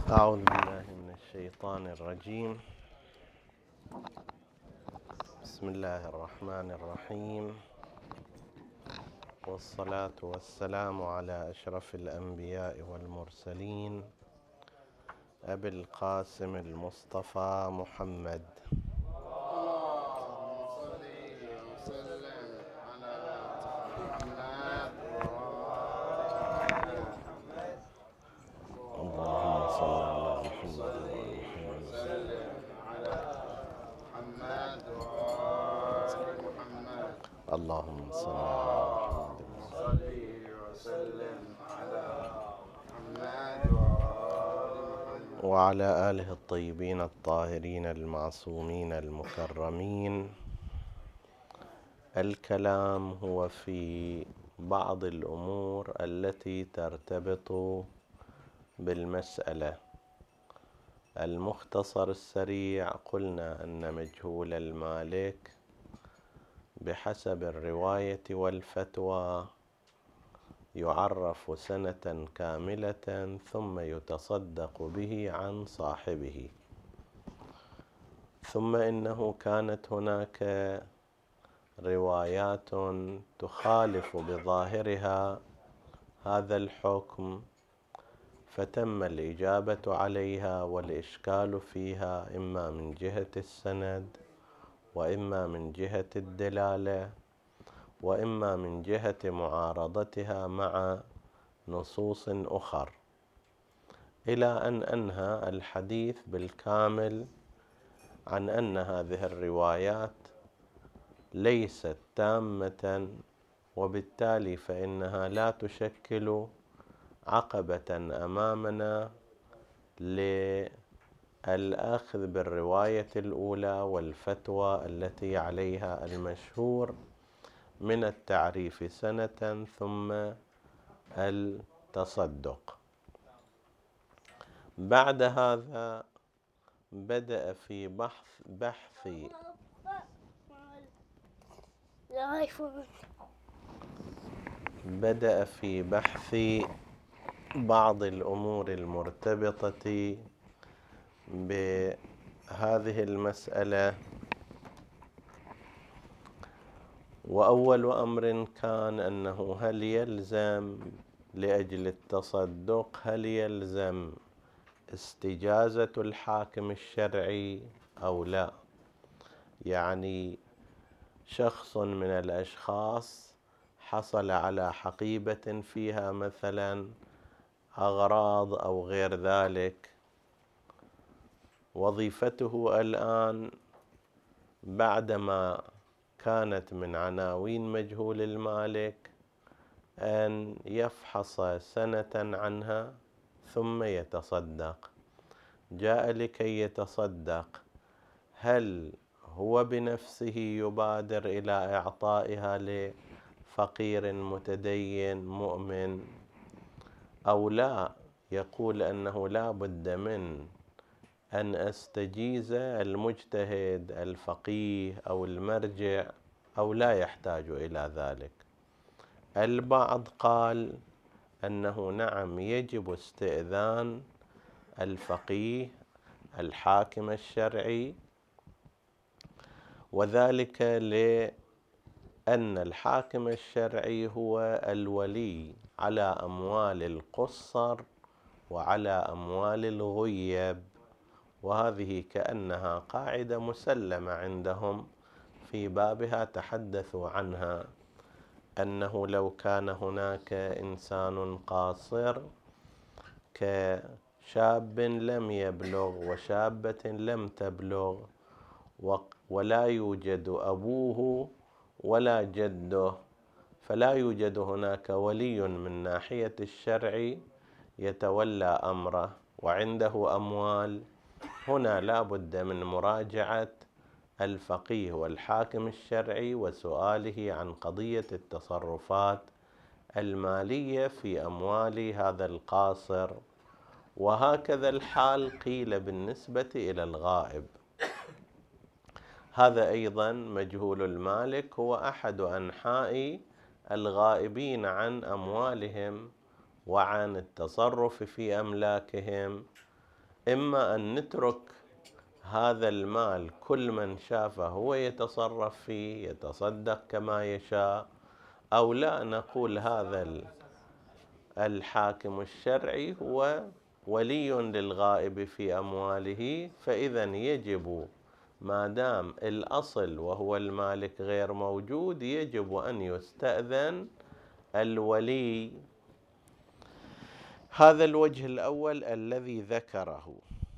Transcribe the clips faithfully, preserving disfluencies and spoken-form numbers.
أعوذ بالله من الشيطان الرجيم. بسم الله الرحمن الرحيم، والصلاة والسلام على أشرف الأنبياء والمرسلين أبي القاسم المصطفى محمد. اللهم صل على محمد وآل محمد. اللهم صل على محمد وعلى آله الطيبين الطاهرين المعصومين المكرمين. الكلام هو في بعض الأمور التي ترتبط بالمسألة. المختصر السريع، قلنا أن مجهول المالك بحسب الرواية والفتوى يعرف سنة كاملة ثم يتصدق به عن صاحبه. ثم إنه كانت هناك روايات تخالف بظاهرها هذا الحكم، فتم الإجابة عليها والإشكال فيها إما من جهة السند وإما من جهة الدلالة وإما من جهة معارضتها مع نصوص أخر، إلى أن أنهى الحديث بالكامل عن أن هذه الروايات ليست تامة، وبالتالي فإنها لا تشكل عقبة أمامنا للأخذ بالرواية الأولى والفتوى التي عليها المشهور من التعريف سنة ثم التصدق. بعد هذا بدأ في بحث بحث بدأ في بحث بعض الأمور المرتبطة بهذه المسألة. وأول أمر كان أنه هل يلزم لأجل التصدق هل يلزم استجازة الحاكم الشرعي أو لا؟ يعني شخص من الأشخاص حصل على حقيبة فيها مثلا أغراض أو غير ذلك، وظيفته الآن بعدما كانت من عناوين مجهول المالك أن يفحص سنة عنها ثم يتصدق. جاء لكي يتصدق، هل هو بنفسه يبادر إلى إعطائها لفقير متدين مؤمن أو لا؟ يقول أنه لا بد من أن أستجيز المجتهد الفقيه أو المرجع أو لا يحتاج إلى ذلك. البعض قال أنه نعم يجب استئذان الفقيه الحاكم الشرعي، وذلك لأن الحاكم الشرعي هو الولي على أموال القصر وعلى أموال الغيب، وهذه كأنها قاعدة مسلمة عندهم، في بابها تحدثوا عنها، أنه لو كان هناك إنسان قاصر كشاب لم يبلغ وشابة لم تبلغ ولا يوجد أبوه ولا جده، فلا يوجد هناك ولي من ناحية الشرع يتولى أمره وعنده أموال، هنا لا بد من مراجعة الفقيه والحاكم الشرعي وسؤاله عن قضية التصرفات المالية في أموال هذا القاصر. وهكذا الحال قيل بالنسبة إلى الغائب. هذا أيضا مجهول المالك هو أحد أنحاء الغائبين عن أموالهم وعن التصرف في أملاكهم، إما أن نترك هذا المال كل من شافه هو يتصرف فيه يتصدق كما يشاء، أو لا نقول هذا الحاكم الشرعي هو ولي للغائب في أمواله، فإذا يجب ما دام الأصل وهو المالك غير موجود يجب أن يستأذن الولي. هذا الوجه الأول الذي ذكره.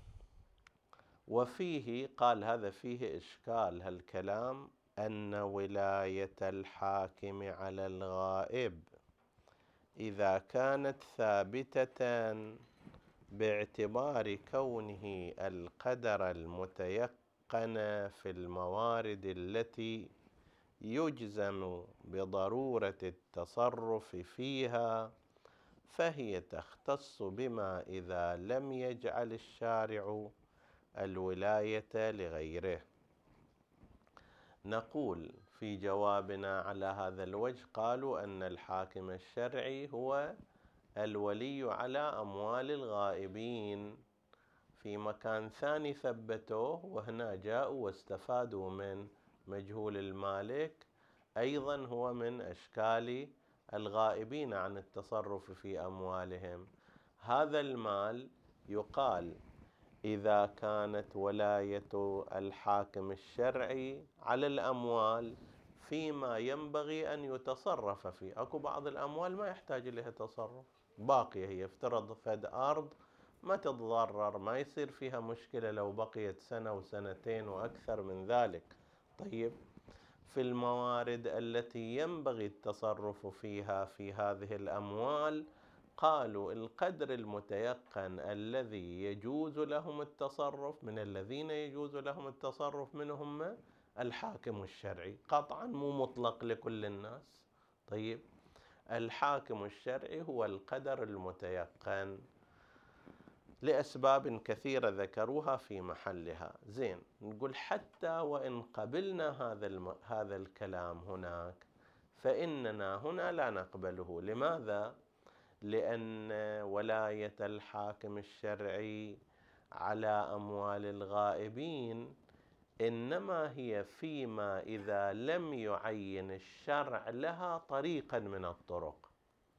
وفيه قال هذا فيه إشكال هالكلام، أن ولاية الحاكم على الغائب إذا كانت ثابتة باعتبار كونه القدر المتيقن في الموارد التي يجزم بضرورة التصرف فيها، فهي تختص بما إذا لم يجعل الشارع الولاية لغيره. نقول في جوابنا على هذا الوجه، قالوا أن الحاكم الشرعي هو الولي على أموال الغائبين. في مكان ثاني ثبتوه، وهنا جاءوا واستفادوا من مجهول المالك، أيضا هو من أشكال الغائبين عن التصرف في أموالهم. هذا المال يقال إذا كانت ولاية الحاكم الشرعي على الأموال فيما ينبغي أن يتصرف فيه. أكو بعض الأموال ما يحتاج لها تصرف، باقية هي، افترض فد أرض ما تتضرر، ما يصير فيها مشكلة لو بقيت سنة وسنتين وأكثر من ذلك. طيب، في الموارد التي ينبغي التصرف فيها في هذه الأموال، قالوا القدر المتيقن الذي يجوز لهم التصرف، من الذين يجوز لهم التصرف منهم الحاكم الشرعي، قطعا مو مطلق لكل الناس. طيب، الحاكم الشرعي هو القدر المتيقن لأسباب كثيرة ذكروها في محلها. زين، نقول حتى وإن قبلنا هذا الم... هذا الكلام هناك، فإننا هنا لا نقبله. لماذا؟ لأن ولاية الحاكم الشرعي على أموال الغائبين إنما هي فيما إذا لم يعين الشرع لها طريقا من الطرق.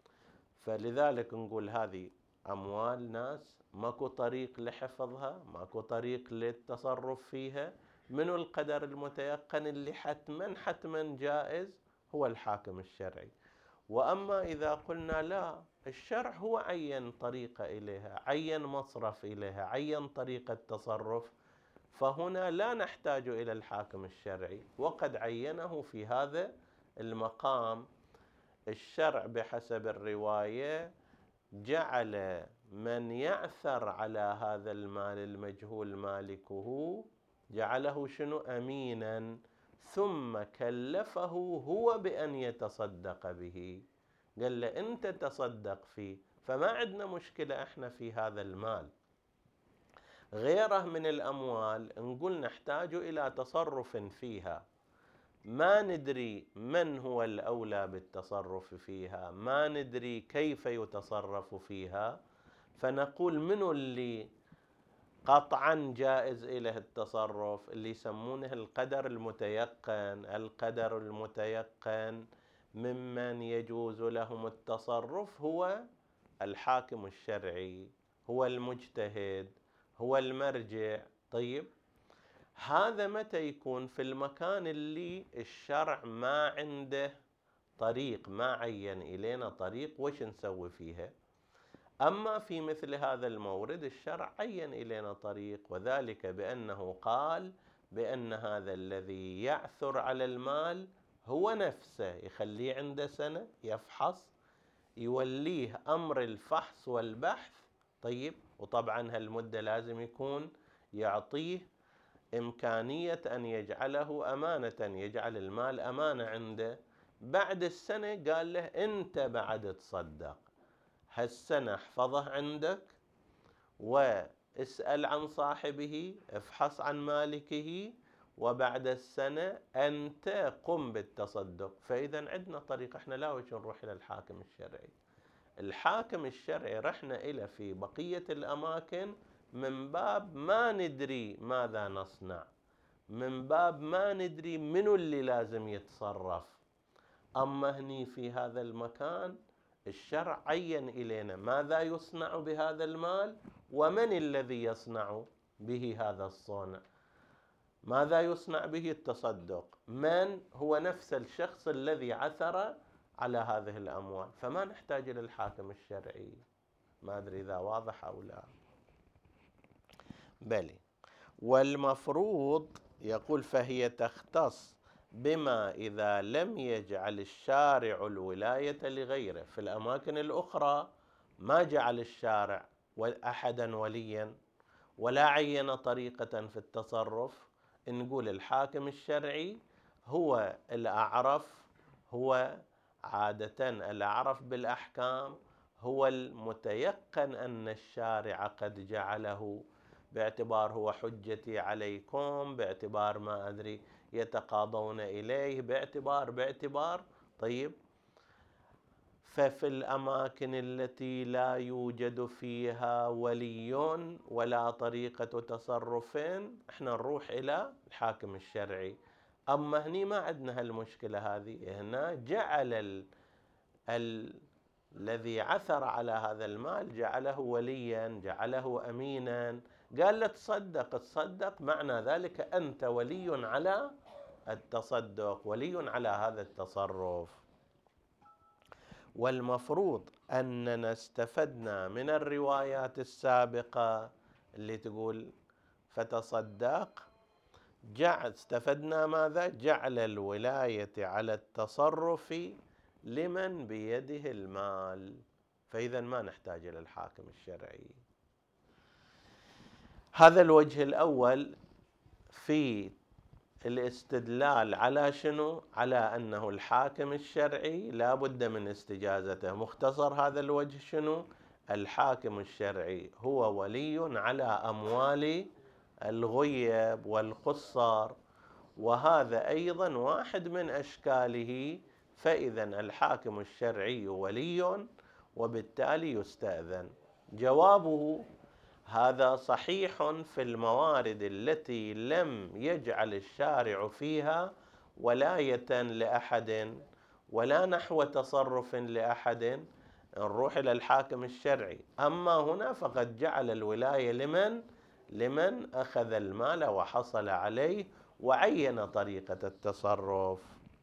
فلذلك نقول هذه أموال ناس ماكو طريق لحفظها، ماكو طريق للتصرف فيها، من القدر المتيقن اللي حتما حتما جائز هو الحاكم الشرعي. وأما إذا قلنا لا، الشرع هو عين طريقة إليها، عين مصرف إليها، عين طريقة تصرف، فهنا لا نحتاج إلى الحاكم الشرعي، وقد عينه في هذا المقام. الشرع بحسب الرواية جعل من يعثر على هذا المال المجهول مالكه، جعله شنو؟ أمينا، ثم كلفه هو بأن يتصدق به. قال له أنت تصدق فيه، فما عندنا مشكلة احنا في هذا المال. غيره من الأموال نقول نحتاج إلى تصرف فيها، ما ندري من هو الأولى بالتصرف فيها، ما ندري كيف يتصرف فيها، فنقول منو اللي قطعا جائز إليه التصرف، اللي يسمونه القدر المتيقن. القدر المتيقن ممن يجوز لهم التصرف هو الحاكم الشرعي، هو المجتهد، هو المرجع. طيب، هذا متى يكون؟ في المكان اللي الشرع ما عنده طريق، ما عين إلينا طريق وش نسوي فيها. أما في مثل هذا المورد الشرع عين إلينا طريق، وذلك بأنه قال بأن هذا الذي يعثر على المال هو نفسه يخليه عنده سنة يفحص، يوليه أمر الفحص والبحث. طيب، وطبعا هالمدة لازم يكون يعطيه إمكانية أن يجعله أمانة، يجعل المال أمانة عنده. بعد السنة قال له أنت بعد تصدق، هالسنة احفظه عندك واسأل عن صاحبه، افحص عن مالكه، وبعد السنة أنت قم بالتصدق. فإذا عندنا طريق، احنا لا وجه نروح إلى الحاكم الشرعي. الحاكم الشرعي رحنا إلى في بقية الأماكن من باب ما ندري ماذا نصنع، من باب ما ندري منو اللي لازم يتصرف. أما هني في هذا المكان الشرع عين إلينا ماذا يصنع بهذا المال ومن الذي يصنع به هذا الصنع. ماذا يصنع به؟ التصدق. من هو؟ نفس الشخص الذي عثر على هذه الأموال، فما نحتاج إلى الحاكم الشرعي. ما أدري إذا واضح أو لا. بلي. والمفروض يقول فهي تختص بما إذا لم يجعل الشارع الولاية لغيره. في الأماكن الأخرى ما جعل الشارع أحدا وليا ولا عين طريقة في التصرف، نقول الحاكم الشرعي هو الأعرف، هو عادة الأعرف بالأحكام، هو المتيقن أن الشارع قد جعله، باعتبار هو حجتي عليكم، باعتبار ما أدري يتقاضون إليه، باعتبار باعتبار طيب. ففي الأماكن التي لا يوجد فيها ولي ولا طريقة تصرف احنا نروح إلى الحاكم الشرعي. أما هني ما عندنا هالمشكلة هذه. هنا جعل ال... ال... الذي عثر على هذا المال جعله وليا، جعله أمينا، قال له تصدق. تصدق معنى ذلك أنت ولي على التصدق، ولي على هذا التصرف. والمفروض أننا استفدنا من الروايات السابقة اللي تقول فتصدق، جعل استفدنا ماذا؟ جعل الولاية على التصرف لمن بيده المال، فإذا ما نحتاج إلى الحاكم الشرعي. هذا الوجه الأول في الاستدلال على شنو؟ على أنه الحاكم الشرعي لا بد من استجازته. مختصر هذا الوجه شنو؟ الحاكم الشرعي هو ولي على أموال الغيب والقصار، وهذا أيضا واحد من أشكاله. فإذا الحاكم الشرعي ولي وبالتالي يستأذن. جوابه هذا صحيح في الموارد التي لم يجعل الشارع فيها ولاية لأحد ولا نحو تصرف لأحد، نروح إلى الحاكم الشرعي. أما هنا فقد جعل الولاية لمن؟ لمن أخذ المال وحصل عليه وعين طريقة التصرف.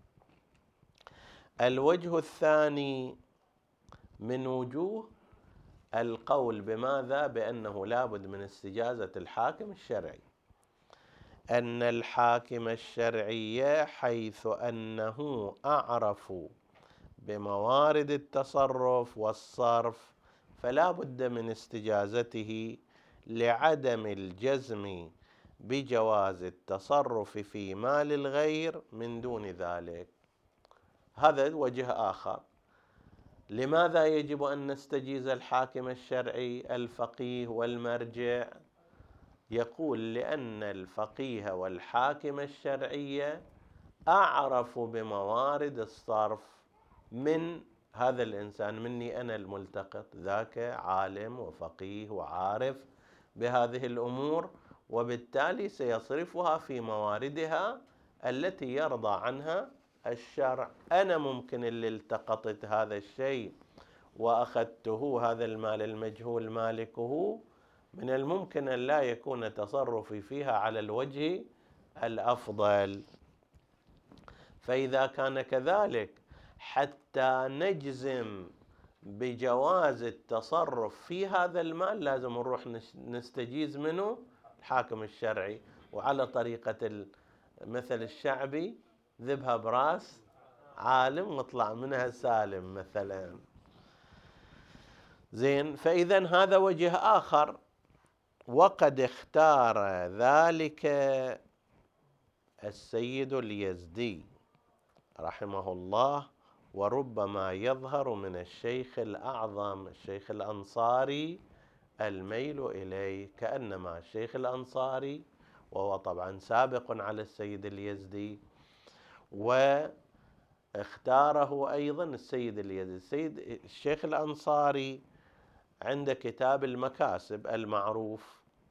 الوجه الثاني من وجوه القول بماذا؟ بأنه لابد من استجازة الحاكم الشرعي، أن الحاكم الشرعي حيث أنه أعرف بموارد التصرف والصرف فلا بد من استجازته لعدم الجزم بجواز التصرف في مال الغير من دون ذلك. هذا وجه آخر. لماذا يجب أن نستجيز الحاكم الشرعي الفقيه والمرجع؟ يقول لأن الفقيه والحاكم الشرعي أعرف بموارد الصرف من هذا الإنسان، مني أنا الملتقط، ذاك عالم وفقيه وعارف بهذه الأمور، وبالتالي سيصرفها في مواردها التي يرضى عنها الشرع. أنا ممكن اللي التقطت هذا الشيء وأخذته، هذا المال المجهول مالكه، من الممكن أن لا يكون تصرفي فيها على الوجه الأفضل. فإذا كان كذلك حتى نجزم بجواز التصرف في هذا المال لازم نروح نستجيز منه الحاكم الشرعي. وعلى طريقة مثل الشعبي ذبها براس عالم واطلع منها سالم مثلا. زين. فإذا هذا وجه آخر، وقد اختار ذلك السيد اليزدي رحمه الله، وربما يظهر من الشيخ الأعظم الشيخ الأنصاري الميل إليه، كأنما الشيخ الأنصاري وهو طبعا سابق على السيد اليزدي، واختاره أيضا السيد اليزدي. السيد الشيخ الأنصاري عنده كتاب المكاسب المعروف،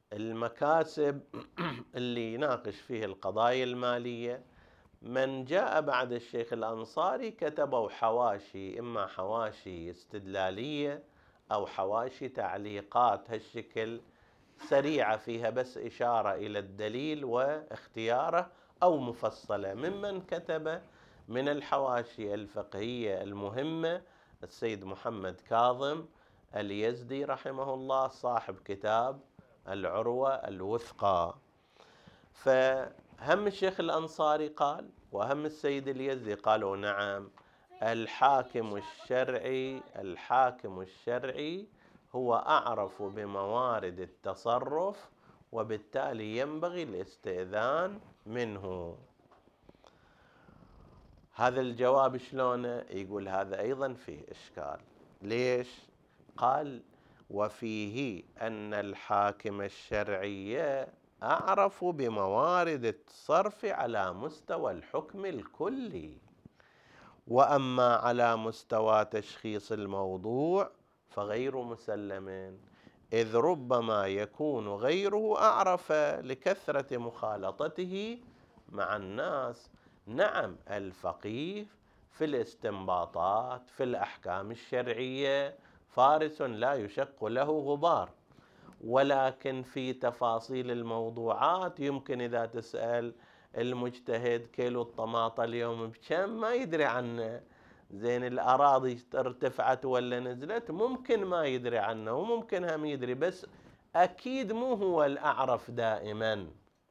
المكاسب اللي يناقش فيه القضايا المالية. من جاء بعد الشيخ الأنصاري كتبوا حواشي، إما حواشي استدلالية أو حواشي تعليقات هالشكل سريعة فيها بس إشارة إلى الدليل واختياره، أو مفصلة. ممن كتب من الحواشي الفقهية المهمة السيد محمد كاظم اليزدي رحمه الله، صاحب كتاب العروة الوثقى. فهم الشيخ الأنصاري قال وهم السيد اليزدي قالوا نعم، الحاكم الشرعي الحاكم الشرعي هو أعرف بموارد التصرف، وبالتالي ينبغي الاستئذان منه. هذا الجواب شلونه؟ يقول هذا أيضا فيه إشكال. ليش؟ قال وفيه أن الحاكم الشرعي أعرف بموارد التصرف على مستوى الحكم الكلي، وأما على مستوى تشخيص الموضوع فغير مسلم، إذ ربما يكون غيره أعرف لكثرة مخالطته مع الناس. نعم، الفقيه في الاستنباطات في الأحكام الشرعية فارس لا يشق له غبار، ولكن في تفاصيل الموضوعات يمكن إذا تسأل المجتهد كيلو الطماطة اليوم بكم ما يدري عنه، زين الأراضي ارتفعت ولا نزلت ممكن ما يدري عنه، وممكن هم يدري، بس أكيد مو هو الأعرف دائما.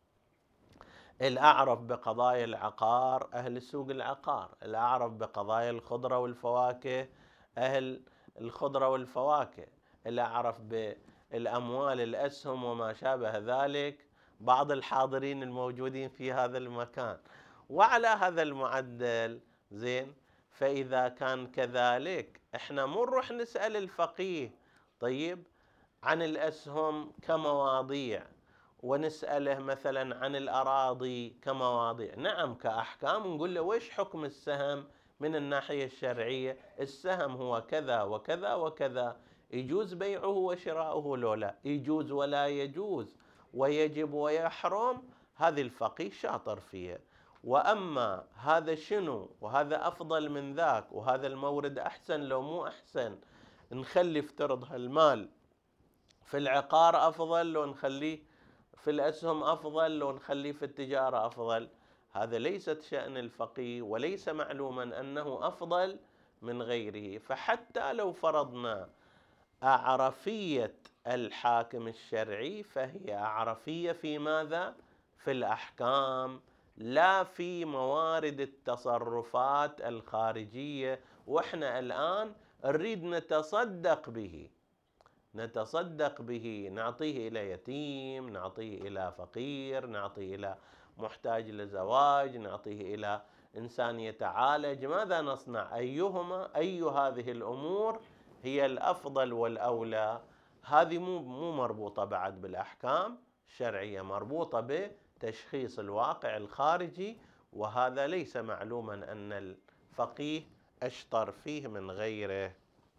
الأعرف بقضايا العقار أهل سوق العقار، الأعرف بقضايا الخضرة والفواكه أهل الخضرة والفواكه، الأعرف بالأموال الأسهم وما شابه ذلك بعض الحاضرين الموجودين في هذا المكان. وعلى هذا المعدل زين، فإذا كان كذلك احنا مو نروح نسأل الفقيه طيب عن الأسهم كمواضيع، ونسأله مثلا عن الأراضي كمواضيع، نعم كأحكام نقول له ويش حكم السهم من الناحية الشرعية؟ السهم هو كذا وكذا وكذا، يجوز بيعه وشراؤه لو لا يجوز ولا يجوز، ويجب ويحرم، هذه الفقيه شاطر فيها. وأما هذا شنو وهذا أفضل من ذاك وهذا المورد أحسن لو مو أحسن، نخلي افترض هالمال في العقار أفضل لو نخليه في الأسهم أفضل لو نخليه في التجارة أفضل، هذا ليست شأن الفقيه، وليس معلوما أنه أفضل من غيره. فحتى لو فرضنا أعرفية الحاكم الشرعي فهي أعرفية في ماذا؟ في الأحكام، لا في موارد التصرفات الخارجية. وإحنا الآن نريد نتصدق به، نتصدق به، نعطيه إلى يتيم، نعطيه إلى فقير، نعطيه إلى محتاج لزواج، نعطيه إلى إنسان يتعالج. ماذا نصنع؟ أيهما أي هذه الأمور هي الأفضل والأولى؟ هذه مو مو مربوطة بعد بالأحكام الشرعية، مربوطة بتشخيص الواقع الخارجي، وهذا ليس معلوما أن الفقيه أشطر فيه من غيره.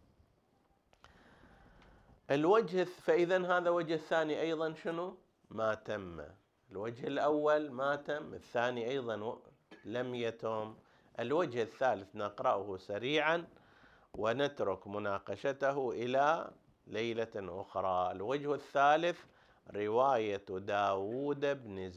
الوجه فإذا هذا وجه الثاني أيضا شنو؟ ما تم. الوجه الأول ما تم، الثاني أيضا لم يتم. الوجه الثالث نقرأه سريعا ونترك مناقشته إلى ليلة أخرى. الوجه الثالث رواية داود بن